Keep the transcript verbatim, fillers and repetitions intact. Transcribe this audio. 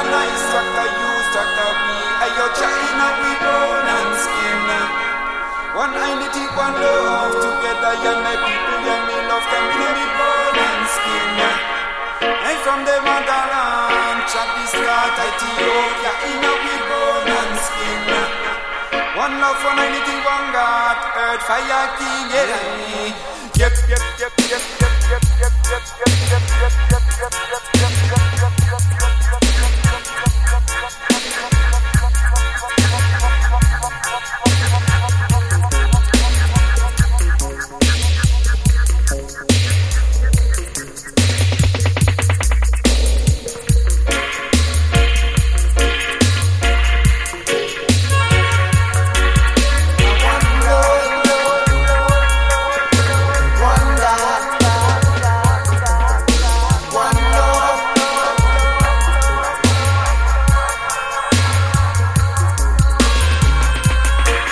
nice, tractor use, tractor we. Ayo China we bone and skin. One unity, one love together. Yeah, my people, yeah, me love them. Me me bone and skin. And from the motherland, chat this start Ethiopia. In a we bone and skin. One love, one unity, one God, earth, fire, king, yeah. Yep, yep, yep, yep, yep, yep, yep, yep, yep, yep, yep, yep, yep, yep, yep.